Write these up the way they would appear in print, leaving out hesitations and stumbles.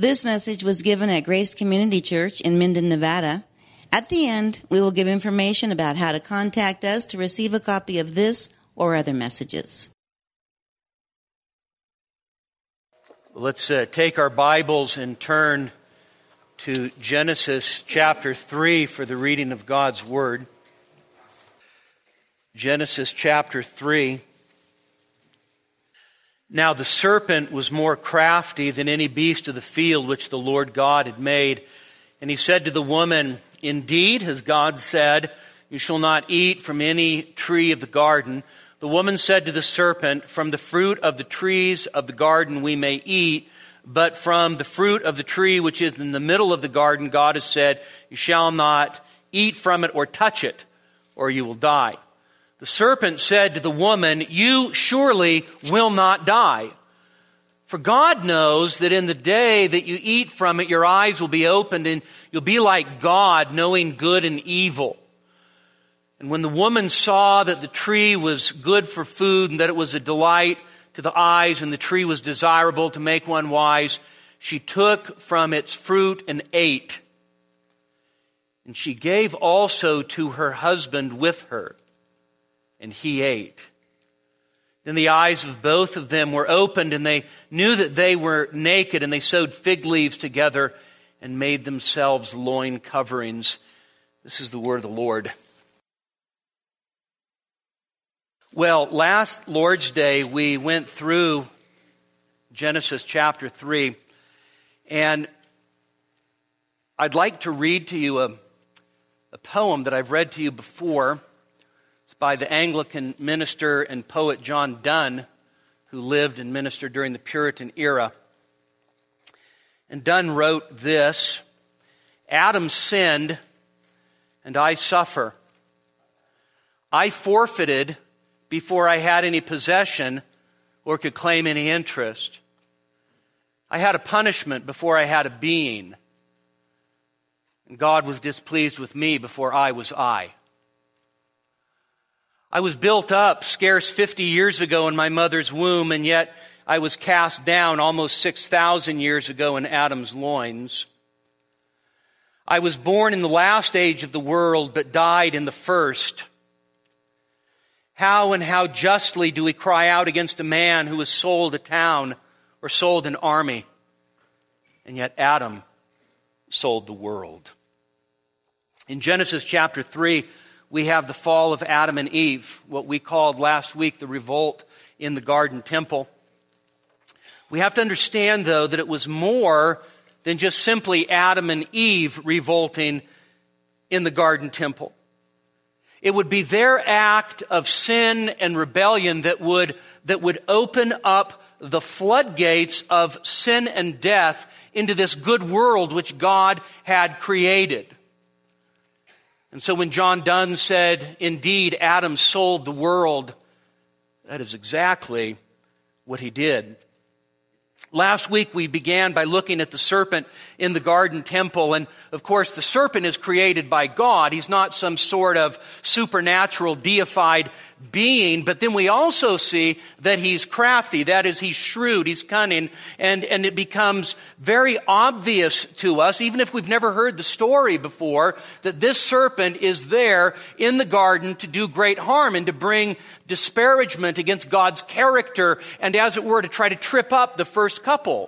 This message was given at Grace Community Church in Minden, Nevada. At the end, we will give information about how to contact us to receive a copy of this or other messages. Let's take our Bibles and turn to Genesis chapter 3 for the reading of God's Word. Genesis chapter 3. Now the serpent was more crafty than any beast of the field which the Lord God had made. And he said to the woman, Indeed, as God said, you shall not eat from any tree of the garden. The woman said to the serpent, From the fruit of the trees of the garden we may eat, but from the fruit of the tree which is in the middle of the garden, God has said, You shall not eat from it or touch it, or you will die. The serpent said to the woman, You surely will not die. For God knows that in the day that you eat from it, your eyes will be opened and you'll be like God, knowing good and evil. And when the woman saw that the tree was good for food and that it was a delight to the eyes and the tree was desirable to make one wise, she took from its fruit and ate. And she gave also to her husband with her, and he ate. Then the eyes of both of them were opened, and they knew that they were naked, and they sewed fig leaves together and made themselves loin coverings. This is the word of the Lord. Well, last Lord's Day, we went through Genesis chapter 3, and I'd like to read to you a poem that I've read to you before. It's by the Anglican minister and poet John Donne, who lived and ministered during the Puritan era. And Donne wrote this, Adam sinned, and I suffer. I forfeited before I had any possession or could claim any interest. I had a punishment before I had a being. And God was displeased with me before I was I. I was built up scarce 50 years ago in my mother's womb, and yet I was cast down almost 6,000 years ago in Adam's loins. I was born in the last age of the world, but died in the first. How and how justly do we cry out against a man who has sold a town or sold an army? And yet Adam sold the world. In Genesis chapter 3, we have the fall of Adam and Eve, what we called last week the revolt in the garden temple. We have to understand, though, that it was more than just simply Adam and Eve revolting in the garden temple. It would be their act of sin and rebellion that would open up the floodgates of sin and death into this good world which God had created. And so when John Donne said, Indeed, Adam sold the world, that is exactly what he did. Last week we began by looking at the serpent in the garden temple. And of course the serpent is created by God. He's not some sort of supernatural deified being. But then we also see that he's crafty. That is, he's shrewd, he's cunning. And it becomes very obvious to us, even if we've never heard the story before, that this serpent is there in the garden to do great harm and to bring disparagement against God's character and, as it were, to try to trip up the first couple.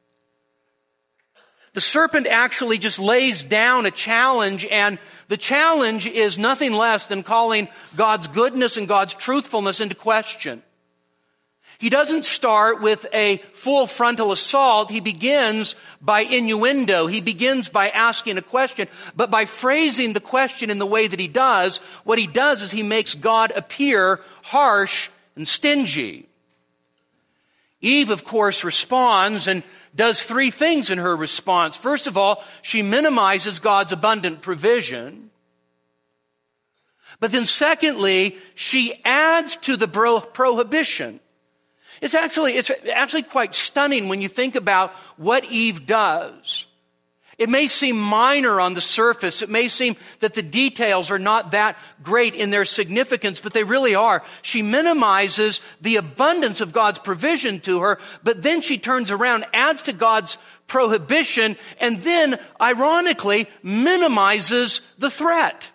The serpent actually just lays down a challenge, and the challenge is nothing less than calling God's goodness and God's truthfulness into question. He doesn't start with a full frontal assault. He begins by innuendo. He begins by asking a question, but by phrasing the question in the way that he does, what he does is he makes God appear harsh and stingy. Eve, of course, responds and does three things in her response. First of all, she minimizes God's abundant provision. But then secondly, she adds to the prohibition. It's actually quite stunning when you think about what Eve does. It may seem minor on the surface. It may seem that the details are not that great in their significance, but they really are. She minimizes the abundance of God's provision to her, but then she turns around, adds to God's prohibition, and then, ironically, minimizes the threat.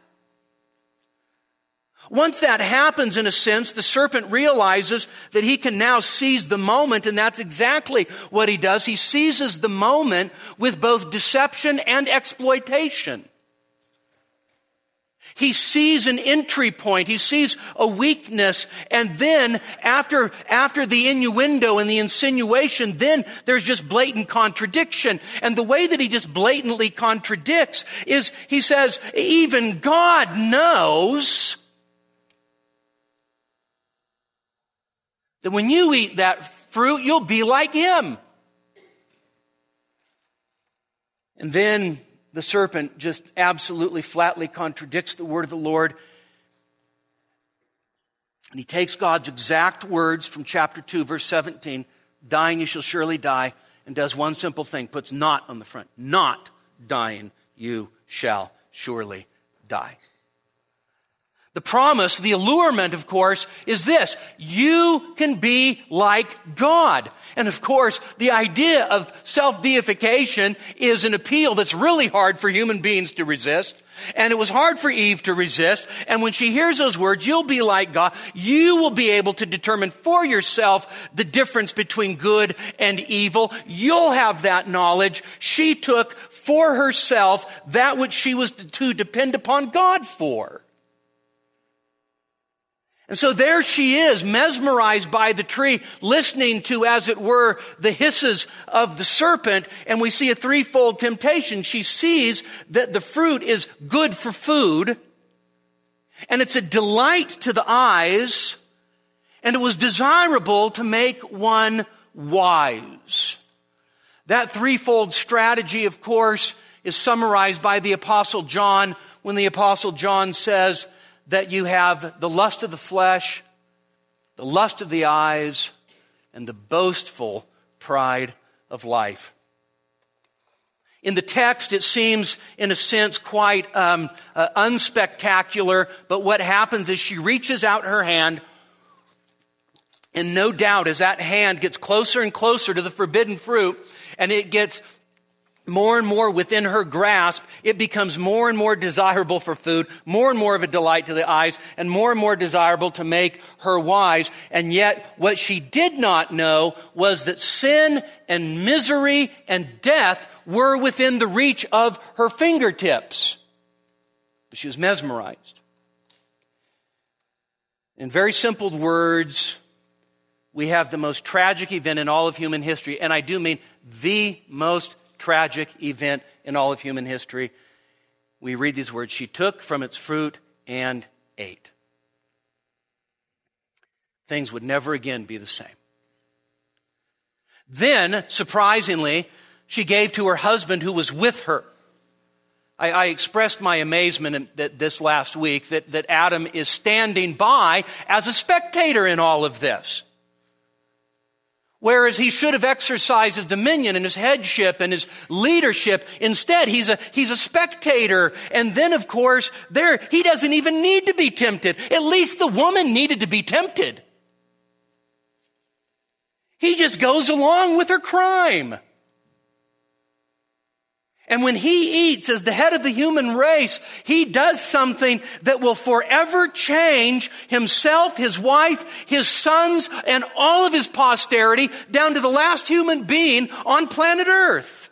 Once that happens, in a sense, the serpent realizes that he can now seize the moment, and that's exactly what he does. He seizes the moment with both deception and exploitation. He sees an entry point. He sees a weakness. And then after the innuendo and the insinuation, then there's just blatant contradiction. And the way that he just blatantly contradicts is he says, even God knows that when you eat that fruit, you'll be like him. And then the serpent just absolutely flatly contradicts the word of the Lord. And he takes God's exact words from chapter 2, verse 17, dying you shall surely die, and does one simple thing, puts not on the front. Not dying you shall surely die. The promise, the allurement, of course, is this. You can be like God. And of course, the idea of self-deification is an appeal that's really hard for human beings to resist. And it was hard for Eve to resist. And when she hears those words, you'll be like God, you will be able to determine for yourself the difference between good and evil. You'll have that knowledge. She took for herself that which she was to depend upon God for. And so there she is, mesmerized by the tree, listening to, as it were, the hisses of the serpent, and we see a threefold temptation. She sees that the fruit is good for food, and it's a delight to the eyes, and it was desirable to make one wise. That threefold strategy, of course, is summarized by the Apostle John when the Apostle John says that you have the lust of the flesh, the lust of the eyes, and the boastful pride of life. In the text, it seems, in a sense, quite unspectacular, but what happens is she reaches out her hand, and no doubt as that hand gets closer and closer to the forbidden fruit, and it gets more and more within her grasp, it becomes more and more desirable for food, more and more of a delight to the eyes, and more desirable to make her wise. And yet, what she did not know was that sin and misery and death were within the reach of her fingertips. She was mesmerized. In very simple words, we have the most tragic event in all of human history, and I do mean the most tragic event in all of human history. We read these words, she took from its fruit and ate. Things would never again be the same. Then, surprisingly, she gave to her husband who was with her. I expressed my amazement this last week that Adam is standing by as a spectator in all of this. Whereas he should have exercised his dominion and his headship and his leadership. Instead, he's a spectator. And then, of course, he doesn't even need to be tempted. At least the woman needed to be tempted. He just goes along with her crime. And when he eats as the head of the human race, he does something that will forever change himself, his wife, his sons, and all of his posterity down to the last human being on planet Earth.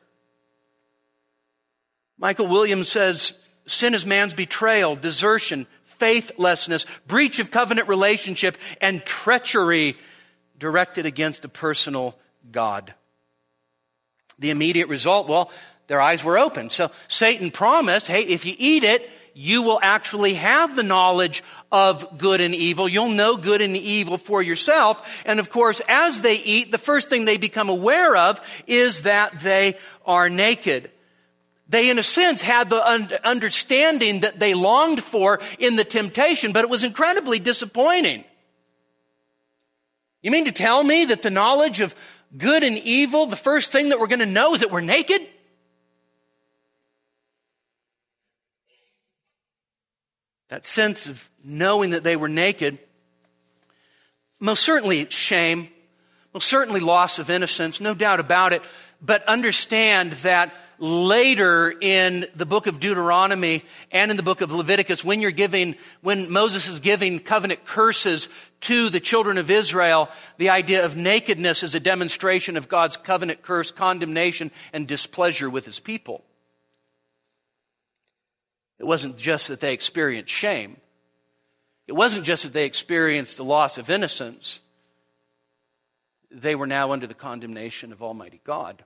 Michael Williams says, sin is man's betrayal, desertion, faithlessness, breach of covenant relationship, and treachery directed against a personal God. The immediate result, well, their eyes were open. So Satan promised, hey, if you eat it, you will actually have the knowledge of good and evil. You'll know good and evil for yourself. And of course, as they eat, the first thing they become aware of is that they are naked. They, in a sense, had the understanding that they longed for in the temptation, but it was incredibly disappointing. You mean to tell me that the knowledge of good and evil, the first thing that we're going to know is that we're naked? That sense of knowing that they were naked, most certainly shame, most certainly loss of innocence, no doubt about it. But understand that later in the book of Deuteronomy and in the book of Leviticus, when Moses is giving covenant curses to the children of Israel, the idea of nakedness is a demonstration of God's covenant curse, condemnation, and displeasure with his people. It wasn't just that they experienced shame. It wasn't just that they experienced the loss of innocence. They were now under the condemnation of Almighty God.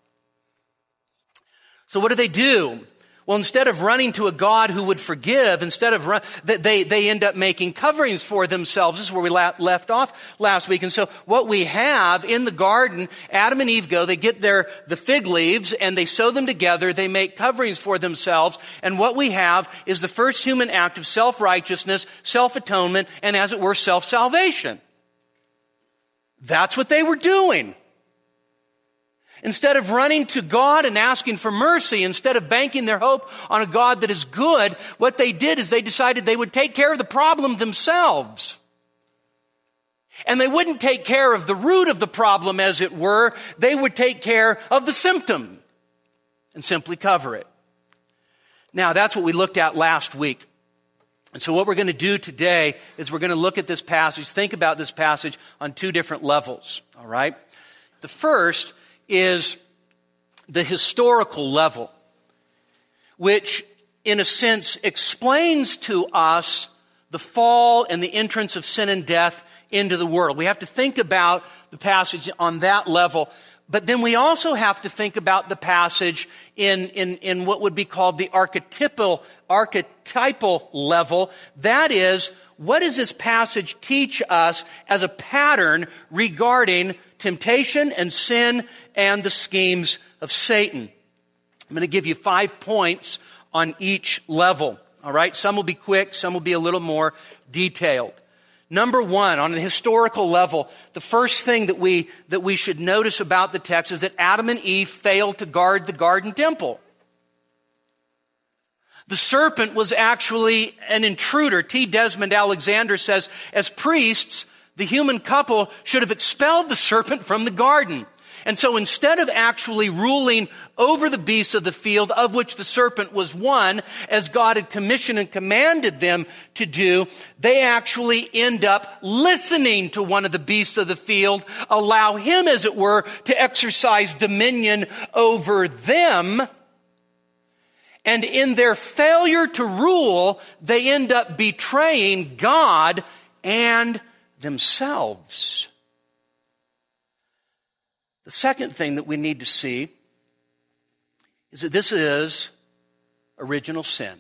So what do? Well, instead of running to a God who would forgive, they end up making coverings for themselves. This is where we left off last week. And so what we have in the garden, Adam and Eve go, they get the fig leaves and they sew them together. They make coverings for themselves. And what we have is the first human act of self-righteousness, self-atonement, and as it were, self-salvation. That's what they were doing. Instead of running to God and asking for mercy, instead of banking their hope on a God that is good, what they did is they decided they would take care of the problem themselves. And they wouldn't take care of the root of the problem, as it were. They would take care of the symptom and simply cover it. Now, that's what we looked at last week. And so what we're going to do today is we're going to look at this passage, think about this passage on two different levels, all right? The first is the historical level, which in a sense explains to us the fall and the entrance of sin and death into the world. We have to think about the passage on that level, but then we also have to think about the passage in what would be called the archetypal level. That is, what does this passage teach us as a pattern regarding temptation and sin and the schemes of Satan? I'm going to give you 5 points on each level. All right? Some will be quick, some will be a little more detailed. Number one, on the historical level, the first thing that we should notice about the text is that Adam and Eve failed to guard the garden temple. The serpent was actually an intruder. T. Desmond Alexander says, as priests, the human couple should have expelled the serpent from the garden. And so instead of actually ruling over the beasts of the field, of which the serpent was one, as God had commissioned and commanded them to do, they actually end up listening to one of the beasts of the field, allow him, as it were, to exercise dominion over them. And in their failure to rule, they end up betraying God and themselves. The second thing that we need to see is that this is original sin.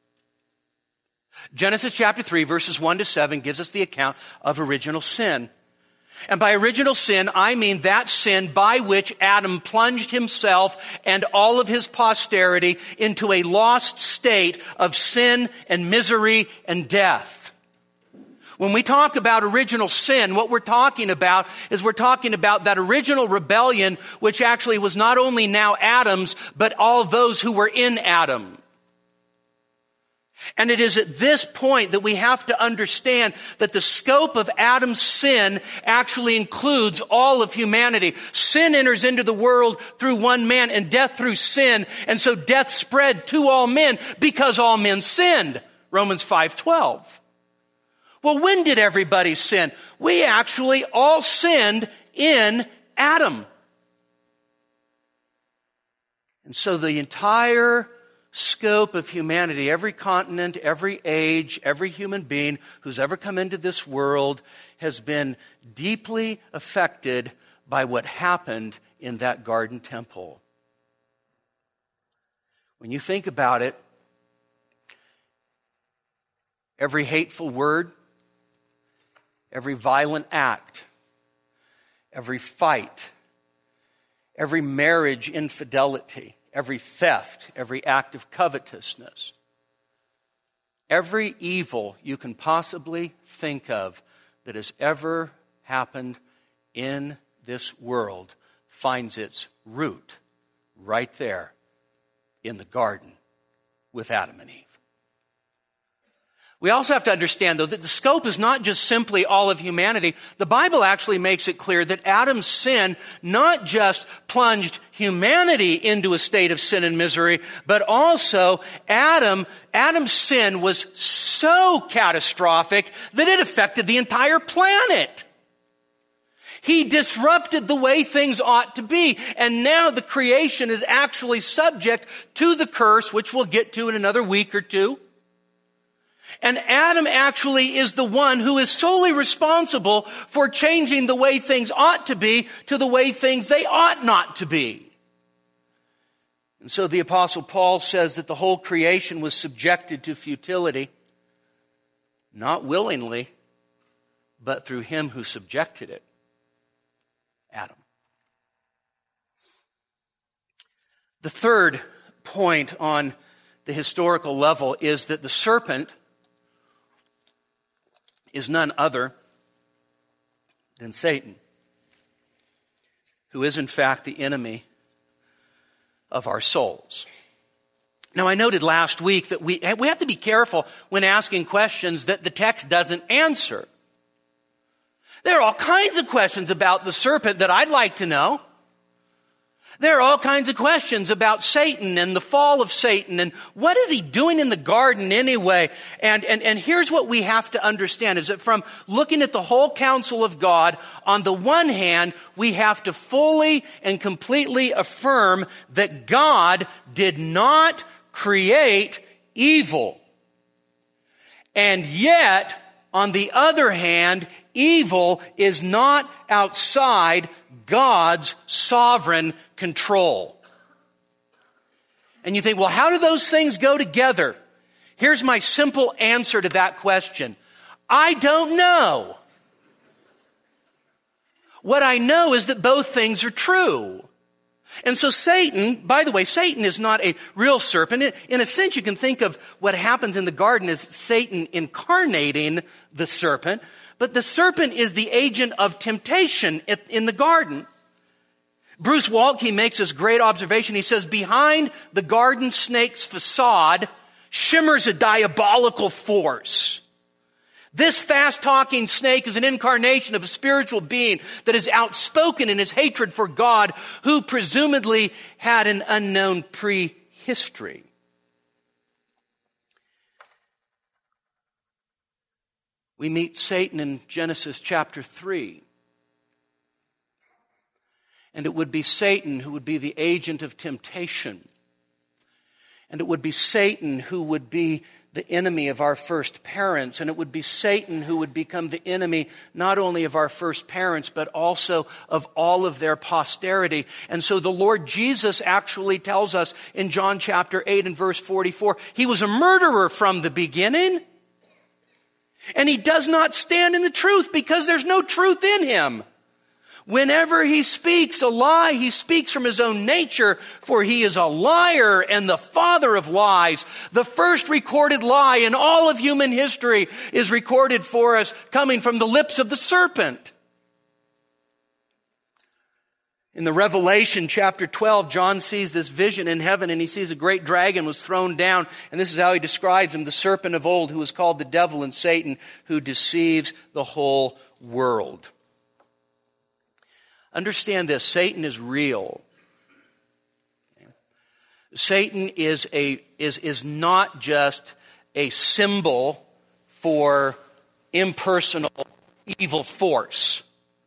Genesis chapter 3, verses 1 to 7 gives us the account of original sin. And by original sin, I mean that sin by which Adam plunged himself and all of his posterity into a lost state of sin and misery and death. When we talk about original sin, what we're talking about is we're talking about that original rebellion, which actually was not only now Adam's, but all those who were in Adam. And it is at this point that we have to understand that the scope of Adam's sin actually includes all of humanity. Sin enters into the world through one man and death through sin. And so death spread to all men because all men sinned. Romans 5:12. Well, when did everybody sin? We actually all sinned in Adam. And so the entire scope of humanity, every continent, every age, every human being who's ever come into this world has been deeply affected by what happened in that garden temple. When you think about it, every hateful word, every violent act, every fight, every marriage infidelity, every theft, every act of covetousness, every evil you can possibly think of that has ever happened in this world finds its root right there in the garden with Adam and Eve. We also have to understand, though, that the scope is not just simply all of humanity. The Bible actually makes it clear that Adam's sin not just plunged humanity into a state of sin and misery, but also Adam's sin was so catastrophic that it affected the entire planet. He disrupted the way things ought to be. And now the creation is actually subject to the curse, which we'll get to in another week or two. And Adam actually is the one who is solely responsible for changing the way things ought to be to the way things they ought not to be. And so the Apostle Paul says that the whole creation was subjected to futility, not willingly, but through him who subjected it, Adam. The third point on the historical level is that the serpent is none other than Satan, who is in fact the enemy of our souls. Now, I noted last week that we have to be careful when asking questions that the text doesn't answer. There are all kinds of questions about the serpent that I'd like to know. There are all kinds of questions about Satan and the fall of Satan and what is he doing in the garden anyway? And here's what we have to understand is that from looking at the whole counsel of God, on the one hand, we have to fully and completely affirm that God did not create evil. And yet, on the other hand, evil is not outside God's sovereign control. And you think, well, how do those things go together? Here's my simple answer to that question. I don't know. What I know is that both things are true. And so Satan, by the way, Satan is not a real serpent. In a sense, you can think of what happens in the garden as Satan incarnating the serpent. But the serpent is the agent of temptation in the garden. Bruce Waltke makes this great observation. He says, behind the garden snake's facade shimmers a diabolical force. This fast-talking snake is an incarnation of a spiritual being that is outspoken in his hatred for God, who presumably had an unknown prehistory. We meet Satan in Genesis chapter 3. And it would be Satan who would be the agent of temptation. And it would be Satan who would be the enemy of our first parents. And it would be Satan who would become the enemy not only of our first parents, but also of all of their posterity. And so the Lord Jesus actually tells us in John chapter 8 and verse 44, he was a murderer from the beginning. And he does not stand in the truth because there's no truth in him. Whenever he speaks a lie, he speaks from his own nature, for he is a liar and the father of lies. The first recorded lie in all of human history is recorded for us coming from the lips of the serpent. In the Revelation chapter 12, John sees this vision in heaven and he sees a great dragon was thrown down. And this is how he describes him, the serpent of old who is called the devil and Satan, who deceives the whole world. Understand this, Satan is real. Satan is not just a symbol for impersonal evil force.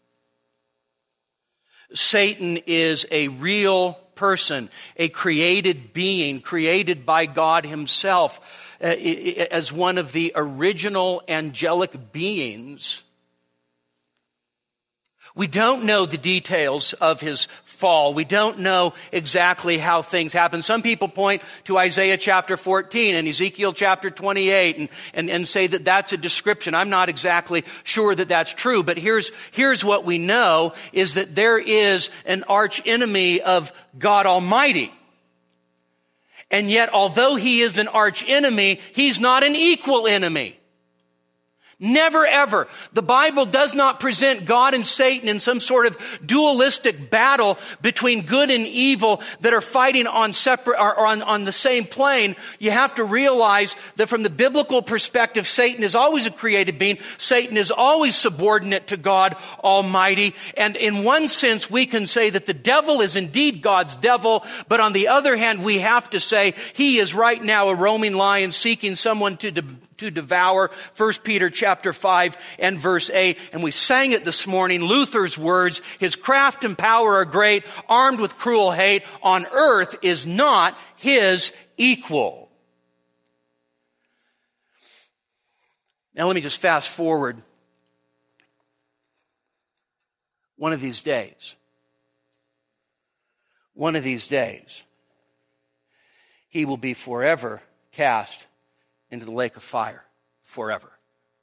Satan is a real person, a created being, created by God himself as one of the original angelic beings. We don't know the details of his fall. We don't know exactly how things happen. Some people point to Isaiah chapter 14 and Ezekiel chapter 28 and say that that's a description. I'm not exactly sure that that's true, but here's what we know is that there is an arch enemy of God Almighty. And yet, although he is an arch enemy, he's not an equal enemy. Never, ever. The Bible does not present God and Satan in some sort of dualistic battle between good and evil that are fighting on separate or on the same plane. You have to realize that from the biblical perspective, Satan is always a created being. Satan is always subordinate to God Almighty. And in one sense, we can say that the devil is indeed God's devil. But on the other hand, we have to say he is right now a roaming lion seeking someone to devour. 1 Peter chapter 5 and verse 8. And we sang it this morning, Luther's words, his craft and power are great, armed with cruel hate, on earth is not his equal. Now let me just fast forward. One of these days, he will be forever cast into the lake of fire. Forever.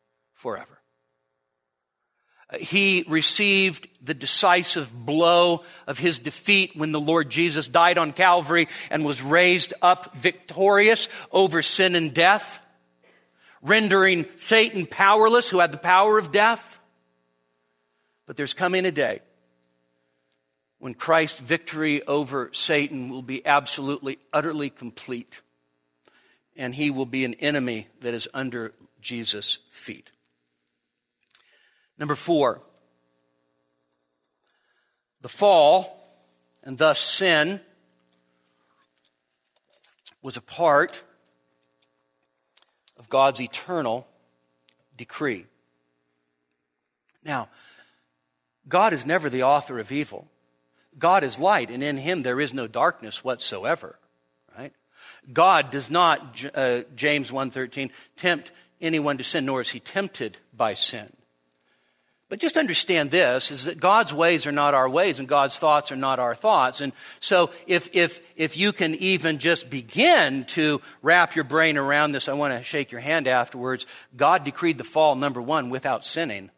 He received the decisive blow of his defeat when the Lord Jesus died on Calvary and was raised up victorious over sin and death, rendering Satan powerless, who had the power of death. But there's coming a day when Christ's victory over Satan will be absolutely, utterly complete. And he will be an enemy that is under Jesus' feet. Number 4, the fall, and thus sin, was a part of God's eternal decree. Now, God is never the author of evil. God is light, and in him there is no darkness whatsoever. Right? God does not, James 1:13, tempt anyone to sin, nor is he tempted by sin. But just understand this, is that God's ways are not our ways, and God's thoughts are not our thoughts. And so if you can even just begin to wrap your brain around this, I want to shake your hand afterwards. God decreed the fall, number 1, without sinning.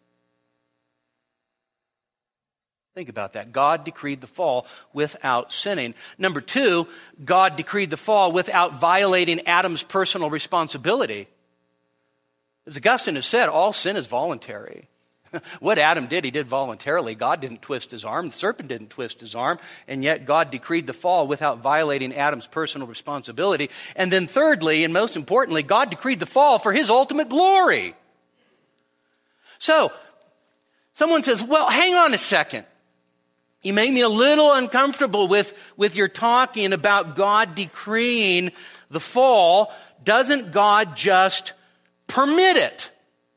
Think about that. God decreed the fall without sinning. Number 2, God decreed the fall without violating Adam's personal responsibility. As Augustine has said, all sin is voluntary. What Adam did, he did voluntarily. God didn't twist his arm. The serpent didn't twist his arm. And yet God decreed the fall without violating Adam's personal responsibility. And then thirdly, and most importantly, God decreed the fall for his ultimate glory. So, someone says, well, hang on a second. You make me a little uncomfortable with your talking about God decreeing the fall. Doesn't God just permit it?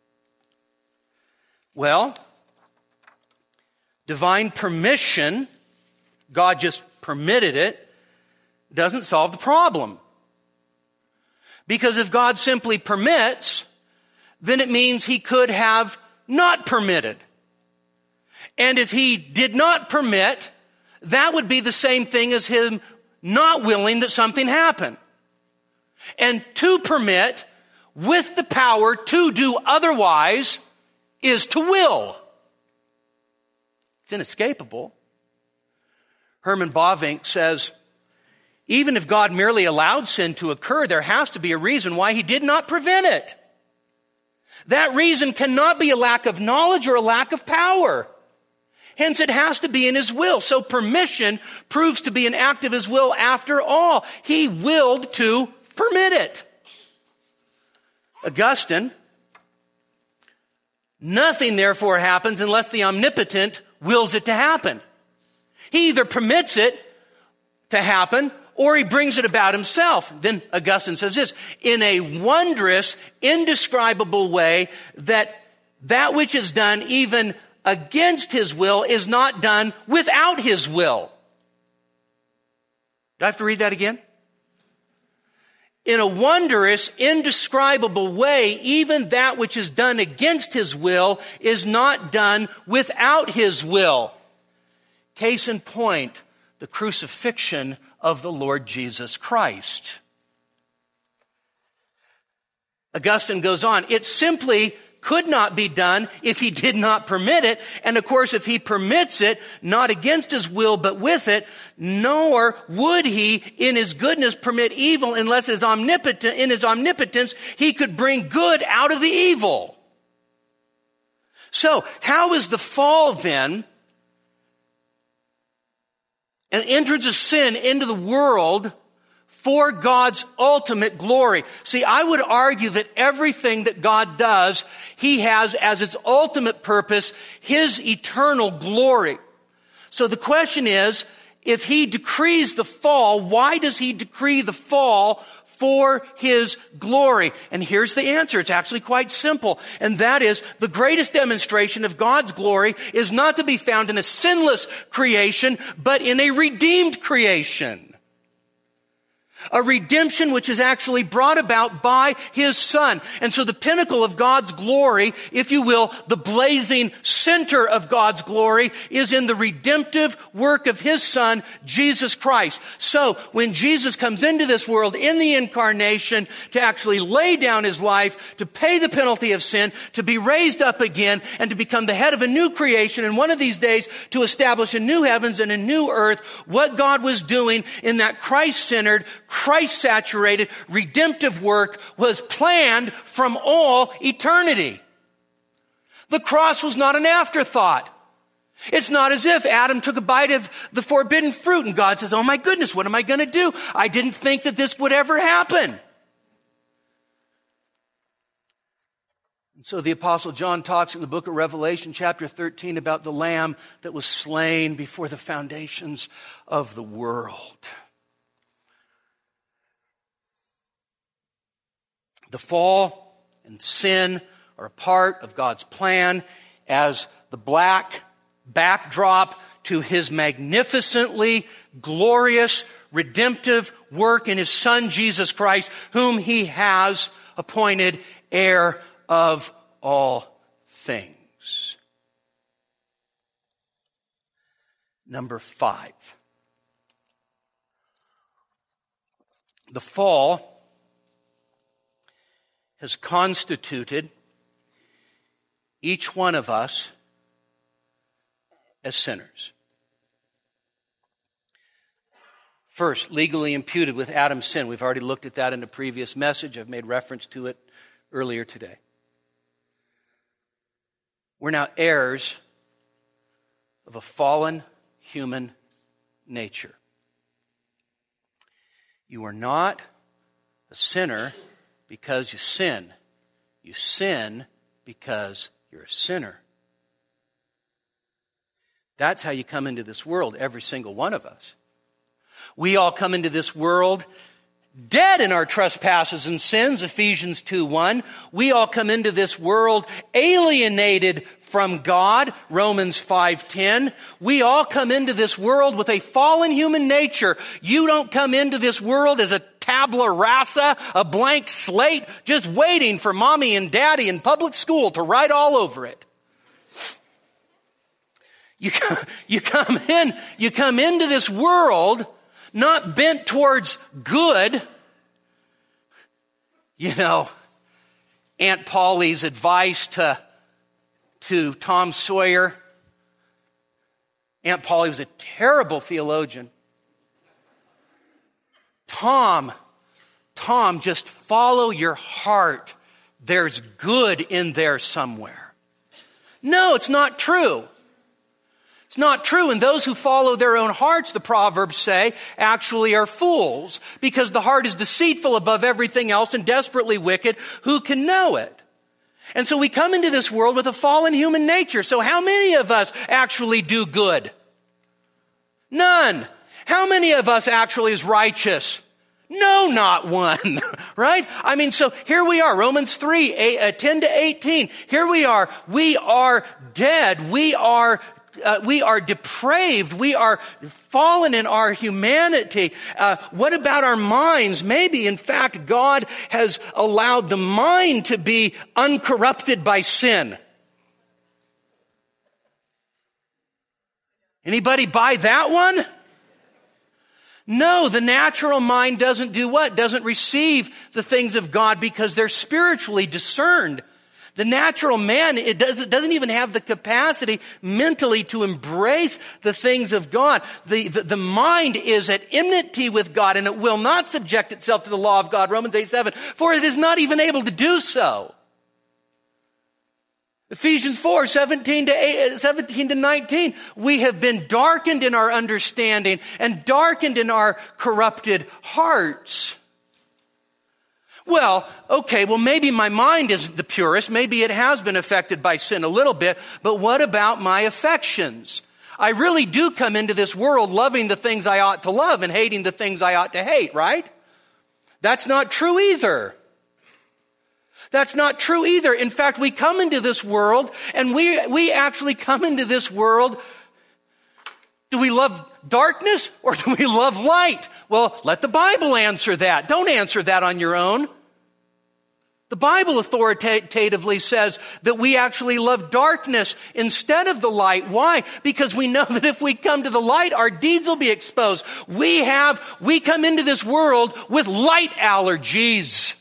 Well, divine permission, God just permitted it, doesn't solve the problem. Because if God simply permits, then it means he could have not permitted. And if he did not permit, that would be the same thing as him not willing that something happen. And to permit with the power to do otherwise is to will. It's inescapable. Herman Bavinck says, even if God merely allowed sin to occur, there has to be a reason why he did not prevent it. That reason cannot be a lack of knowledge or a lack of power. Hence, it has to be in his will. So permission proves to be an act of his will after all. He willed to permit it. Augustine, nothing therefore happens unless the omnipotent wills it to happen. He either permits it to happen or he brings it about himself. Then Augustine says this, in a wondrous, indescribable way, that which is done even against his will is not done without his will. Do I have to read that again? In a wondrous, indescribable way, even that which is done against his will is not done without his will. Case in point, the crucifixion of the Lord Jesus Christ. Augustine goes on, it simply could not be done if he did not permit it. And of course, if he permits it, not against his will, but with it, nor would he in his goodness permit evil unless in his omnipotence, he could bring good out of the evil. So, how is the fall then, an entrance of sin into the world, for God's ultimate glory? See, I would argue that everything that God does, He has as its ultimate purpose His eternal glory. So the question is, if He decrees the fall, why does He decree the fall? For His glory. And here's the answer. It's actually quite simple. And that is, the greatest demonstration of God's glory is not to be found in a sinless creation, but in a redeemed creation. A redemption which is actually brought about by His Son. And so the pinnacle of God's glory, if you will, the blazing center of God's glory, is in the redemptive work of His Son, Jesus Christ. So when Jesus comes into this world in the incarnation to actually lay down His life, to pay the penalty of sin, to be raised up again, and to become the head of a new creation, and one of these days to establish a new heavens and a new earth, what God was doing in that Christ-centered, Christ-saturated, redemptive work was planned from all eternity. The cross was not an afterthought. It's not as if Adam took a bite of the forbidden fruit and God says, oh my goodness, what am I going to do? I didn't think that this would ever happen. And so the Apostle John talks in the book of Revelation, chapter 13, about the Lamb that was slain before the foundations of the world. The fall and sin are a part of God's plan as the black backdrop to His magnificently glorious redemptive work in His Son Jesus Christ, whom He has appointed heir of all things. Number 5. The fall has constituted each one of us as sinners. First, legally imputed with Adam's sin. We've already looked at that in a previous message. I've made reference to it earlier today. We're now heirs of a fallen human nature. You are not a sinner because you sin. You sin because you're a sinner. That's how you come into this world, every single one of us. We all come into this world dead in our trespasses and sins, Ephesians 2:1. We all come into this world alienated from God, Romans 5:10. We all come into this world with a fallen human nature. You don't come into this world as a tabula rasa, a blank slate, just waiting for mommy and daddy in public school to write all over it. You come into this world not bent towards good. You know, Aunt Polly's advice to Tom Sawyer. Aunt Polly was a terrible theologian. Tom, just follow your heart. There's good in there somewhere. No, it's not true. It's not true. And those who follow their own hearts, the Proverbs say, actually are fools, because the heart is deceitful above everything else and desperately wicked. Who can know it? And so we come into this world with a fallen human nature. So how many of us actually do good? None. How many of us actually is righteous? No, not one, right? I mean, so here we are, Romans 3:10-18. Here we are. We are dead. We are depraved. We are fallen in our humanity. What about our minds? Maybe, in fact, God has allowed the mind to be uncorrupted by sin. Anybody buy that one? No, the natural mind doesn't do what? Doesn't receive the things of God because they're spiritually discerned. The natural man, it doesn't even have the capacity mentally to embrace the things of God. The mind is at enmity with God, and it will not subject itself to the law of God, Romans 8:7, for it is not even able to do so. Ephesians 4, 17 to 19. We have been darkened in our understanding and darkened in our corrupted hearts. Well, okay, maybe my mind isn't the purest. Maybe it has been affected by sin a little bit. But what about my affections? I really do come into this world loving the things I ought to love and hating the things I ought to hate, right? That's not true either. That's not true either. In fact, we come into this world, and we actually come into this world. Do we love darkness or do we love light? Well, let the Bible answer that. Don't answer that on your own. The Bible authoritatively says that we actually love darkness instead of the light. Why? Because we know that if we come to the light, our deeds will be exposed. We come into this world with light allergies.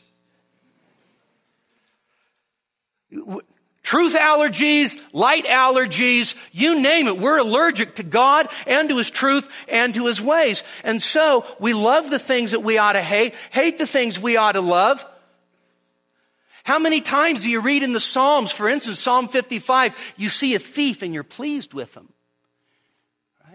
Truth allergies, light allergies, you name it. We're allergic to God and to His truth and to His ways. And so we love the things that we ought to hate the things we ought to love. How many times do you read in the Psalms, for instance, Psalm 55, you see a thief and you're pleased with him? Right?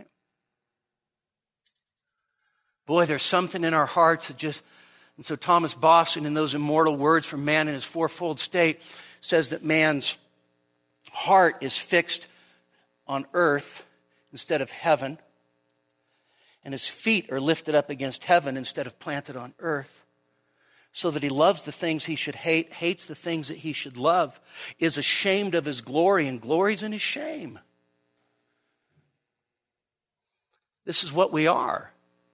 Boy, there's something in our hearts that just... And so Thomas Boston, in those immortal words from Man in His Fourfold State, says that man's heart is fixed on earth instead of heaven, and his feet are lifted up against heaven instead of planted on earth, so that he loves the things he should hate, hates the things that he should love, is ashamed of his glory, and glories in his shame. This is what we are.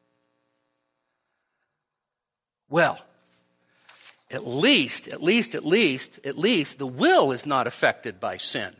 Well, at least, the will is not affected by sin.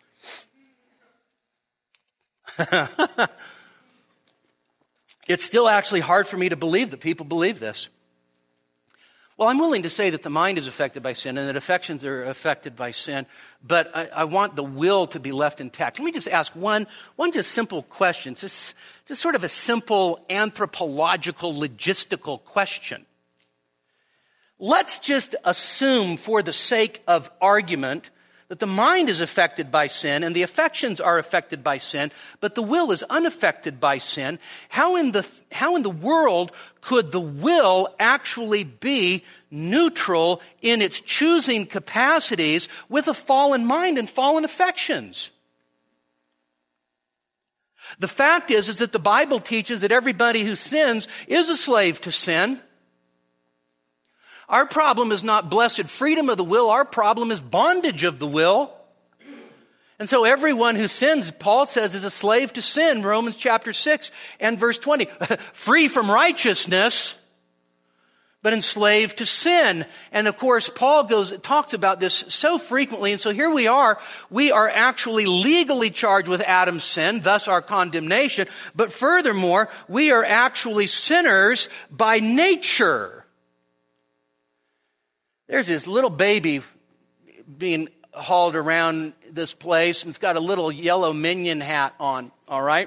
It's still actually hard for me to believe that people believe this. Well, I'm willing to say that the mind is affected by sin and that affections are affected by sin, but I want the will to be left intact. Let me just ask one just simple question. It's just sort of a simple anthropological, logistical question. Let's just assume, for the sake of argument, that the mind is affected by sin and the affections are affected by sin, but the will is unaffected by sin. How in the world could the will actually be neutral in its choosing capacities with a fallen mind and fallen affections? The fact is that the Bible teaches that everybody who sins is a slave to sin. Our problem is not blessed freedom of the will. Our problem is bondage of the will. And so everyone who sins, Paul says, is a slave to sin, Romans chapter 6 and verse 20. Free from righteousness, but enslaved to sin. And of course, Paul talks about this so frequently. And so here we are actually legally charged with Adam's sin, thus our condemnation. But furthermore, we are actually sinners by nature. There's this little baby being hauled around this place, and it's got a little yellow minion hat on, all right?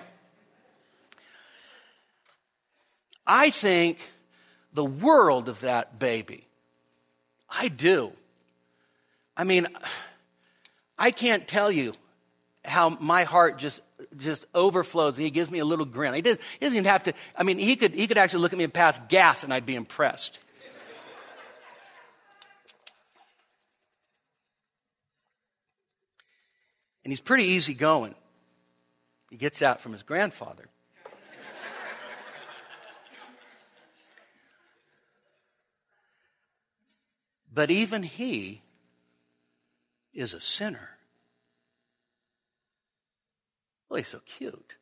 I think the world of that baby. I do. I mean, I can't tell you how my heart just overflows, and he gives me a little grin. He doesn't even have to, I mean, he could actually look at me and pass gas, and I'd be impressed. And he's pretty easygoing. He gets that from his grandfather. But even he is a sinner. Well, he's so cute.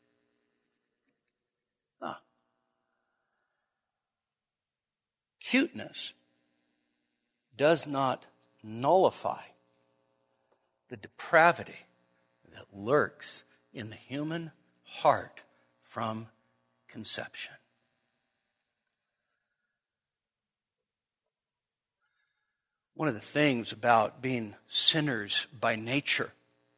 Cuteness does not nullify the depravity that lurks in the human heart from conception. One of the things about being sinners by nature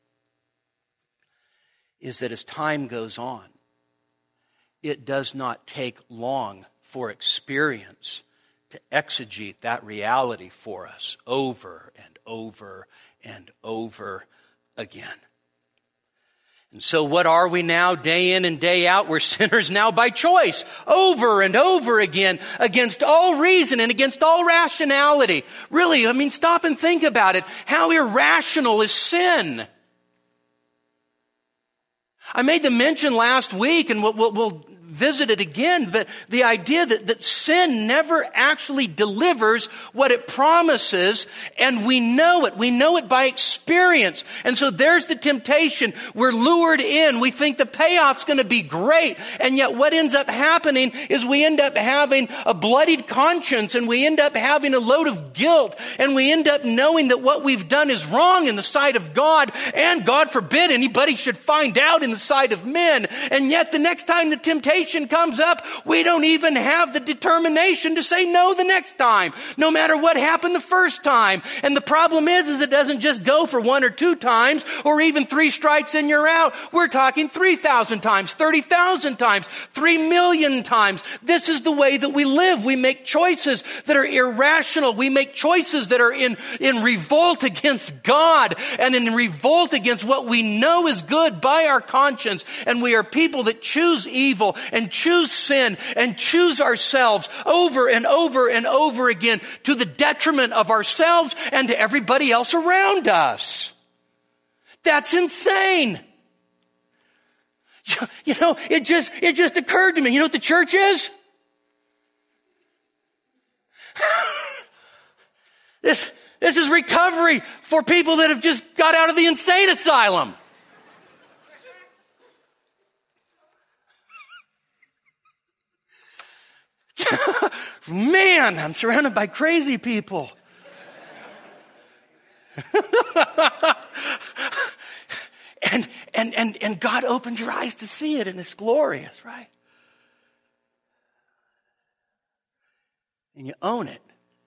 is that as time goes on, it does not take long for experience to exegete that reality for us over and over and over again. And so what are we now, day in and day out? We're sinners now by choice, over and over again, against all reason and against all rationality. Really, stop and think about it. How irrational is sin? I made the mention last week, and we'll visit it again, but the idea that sin never actually delivers what it promises, and we know it. We know it by experience. And so there's the temptation. We're lured in. We think the payoff's going to be great, and yet what ends up happening is we end up having a bloodied conscience, and we end up having a load of guilt, and we end up knowing that what we've done is wrong in the sight of God, and God forbid anybody should find out in the sight of men. And yet the next time the temptation comes up, we don't even have the determination to say no the next time, no matter what happened the first time. And the problem is it doesn't just go for 1 or 2 times, or even 3 strikes and you're out. We're talking 3,000 times, 30,000 times, 3 million times. This is the way that we live. We make choices that are irrational. We make choices that are in revolt against God and in revolt against what we know is good by our conscience. And we are people that choose evil and choose sin and choose ourselves over and over and over again, to the detriment of ourselves and to everybody else around us. That's insane. It just occurred to me. You know what the church is? This is recovery for people that have just got out of the insane asylum. Man, I'm surrounded by crazy people. and God opened your eyes to see it, and it's glorious, right? And you own it.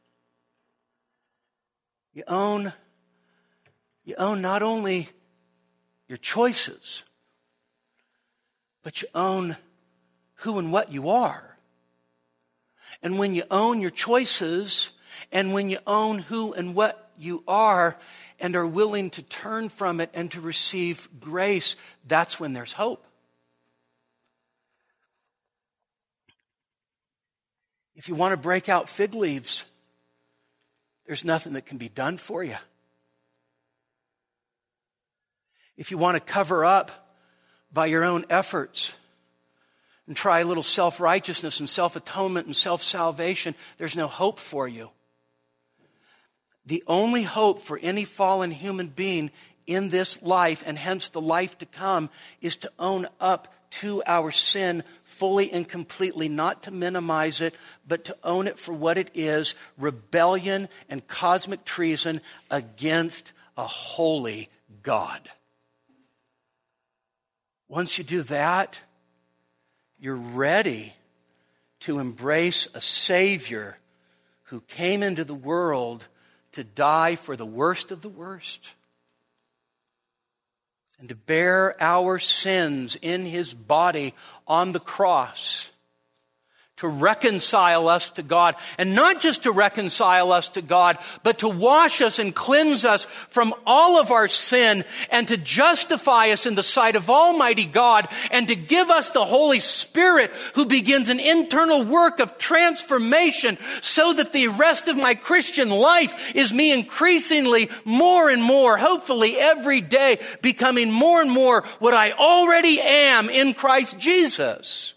You own not only your choices, but you own who and what you are. And when you own your choices, and when you own who and what you are, and are willing to turn from it and to receive grace, that's when there's hope. If you want to break out fig leaves, there's nothing that can be done for you. If you want to cover up by your own efforts and try a little self-righteousness and self-atonement and self-salvation, there's no hope for you. The only hope for any fallen human being in this life, and hence the life to come, is to own up to our sin fully and completely, not to minimize it, but to own it for what it is: rebellion and cosmic treason against a holy God. Once you do that, you're ready to embrace a Savior who came into the world to die for the worst of the worst and to bear our sins in His body on the cross, to reconcile us to God. And not just to reconcile us to God, but to wash us and cleanse us from all of our sin, and to justify us in the sight of Almighty God, and to give us the Holy Spirit, who begins an internal work of transformation, so that the rest of my Christian life is me increasingly more and more, hopefully every day, becoming more and more what I already am in Christ Jesus.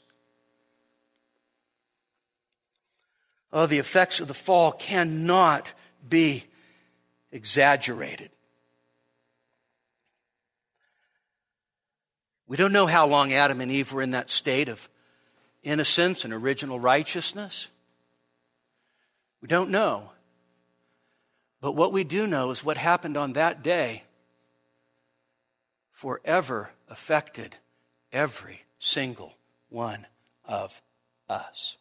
Oh, the effects of the fall cannot be exaggerated. We don't know how long Adam and Eve were in that state of innocence and original righteousness. We don't know. But what we do know is what happened on that day forever affected every single one of us.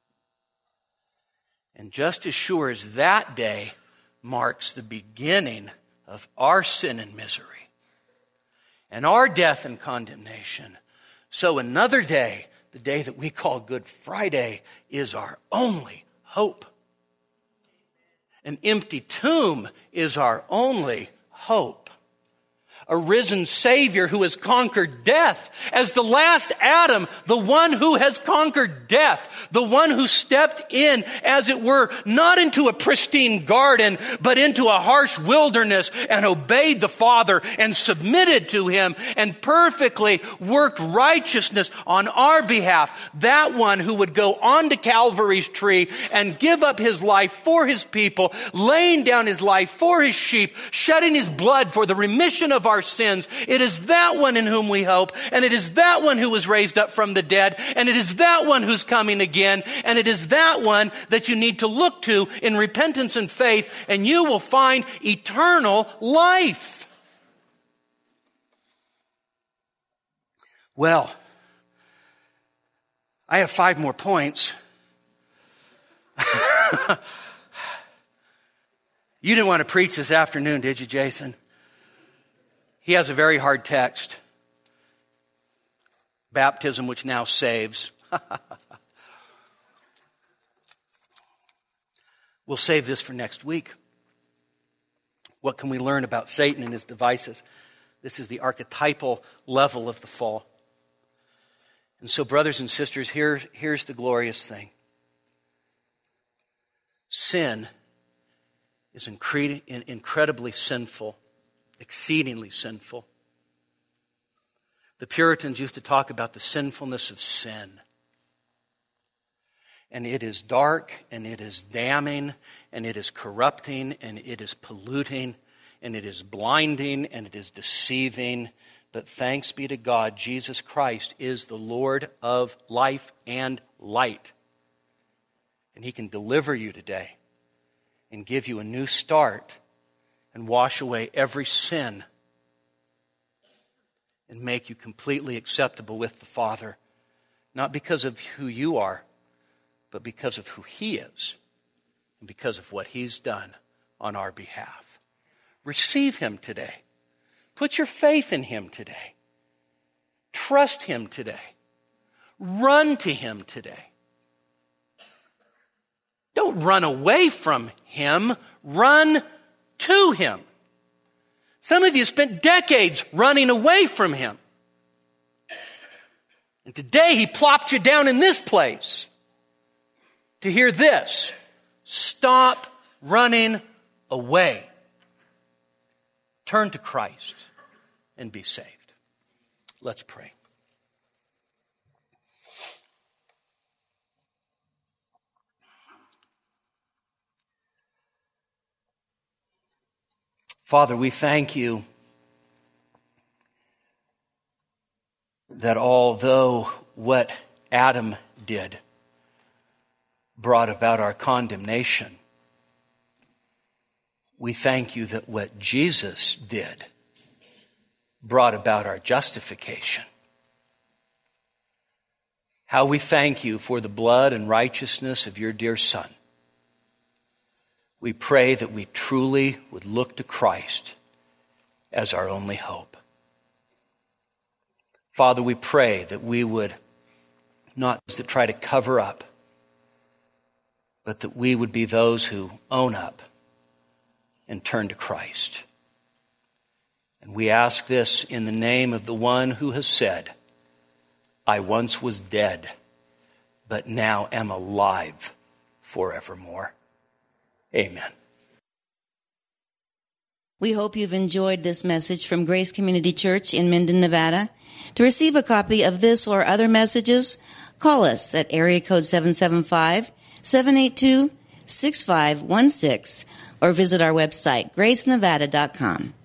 And just as sure as that day marks the beginning of our sin and misery and our death and condemnation, so another day, the day that we call Good Friday, is our only hope. An empty tomb is our only hope. a risen Savior who has conquered death. As the last Adam, the one who has conquered death, the one who stepped in, as it were, not into a pristine garden, but into a harsh wilderness and obeyed the Father and submitted to him and perfectly worked righteousness on our behalf. That one who would go onto Calvary's tree and give up his life for his people, laying down his life for his sheep, shedding his blood for the remission of our sins. It is that one in whom we hope, and it is that one who was raised up from the dead, and it is that one who's coming again, and it is that one that you need to look to in repentance and faith, and you will find eternal life. Well, I have 5 more points. You didn't want to preach this afternoon, did you, Jason? He has a very hard text. Baptism, which now saves. We'll save this for next week. What can we learn about Satan and his devices? This is the archetypal level of the fall. And so, brothers and sisters, here's the glorious thing. Sin is incredibly sinful, exceedingly sinful. The Puritans used to talk about the sinfulness of sin. And it is dark, and it is damning, and it is corrupting, and it is polluting, and it is blinding, and it is deceiving. But thanks be to God, Jesus Christ is the Lord of life and light. And he can deliver you today and give you a new start and wash away every sin and make you completely acceptable with the Father, not because of who you are, but because of who he is and because of what he's done on our behalf. Receive him today. Put your faith in him today. Trust him today. Run to him today. Don't run away from him. Run to him. Some of you spent decades running away from him. And today he plopped you down in this place to hear this. Stop running away. Turn to Christ and be saved. Let's pray. Father, we thank you that although what Adam did brought about our condemnation, we thank you that what Jesus did brought about our justification. How we thank you for the blood and righteousness of your dear Son. We pray that we truly would look to Christ as our only hope. Father, we pray that we would not just try to cover up, but that we would be those who own up and turn to Christ. And we ask this in the name of the one who has said, I once was dead, but now am alive forevermore. Amen. We hope you've enjoyed this message from Grace Community Church in Minden, Nevada. To receive a copy of this or other messages, call us at area code 775-782-6516 or visit our website, gracenevada.com.